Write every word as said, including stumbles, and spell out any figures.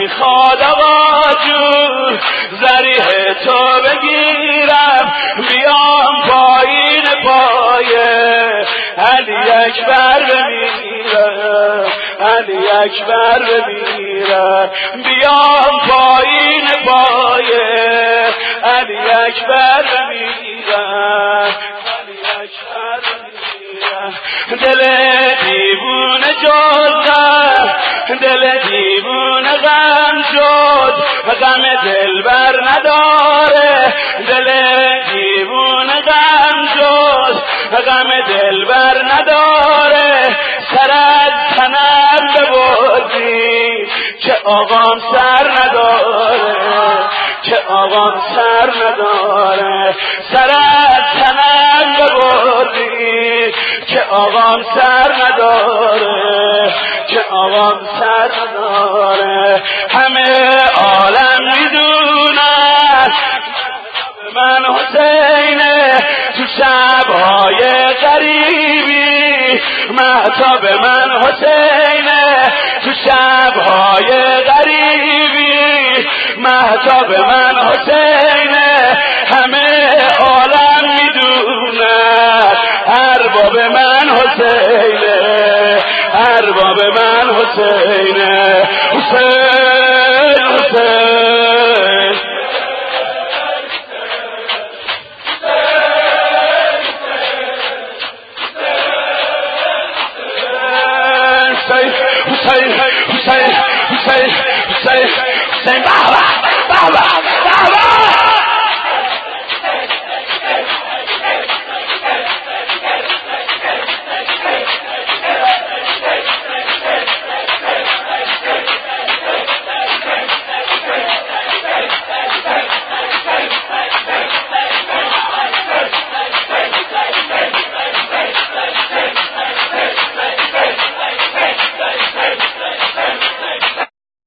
میخواد آقا جون ذریح تو بگیرم بیام پایین پایه علی اکبر بمیرم علی اکبر بمیرم بیام پایین پایه علی اکبر بمیرم علی اکبر بمیرم دل دیوونه جزم دل دیوونه غم شد غم دلبر نداره دل دیوونه غم شد غم دلبر نداره سر از تنم ببردی که آقام سر نداره که آقام سر نداره سر از تنم ببردی که آقام سر نداره که آقام سر نداره همه عالم میدونن من حسینه تو شبهای غریبی مهتاب من حسینه تو شبهای غریبی مهتاب من حسینه همه عالم میدونن ارباب من حسینه ارباب من حسینه حسین حسین Hussein, Hussein, Hussein, Hussein, Hussein, Hussein, Hussein,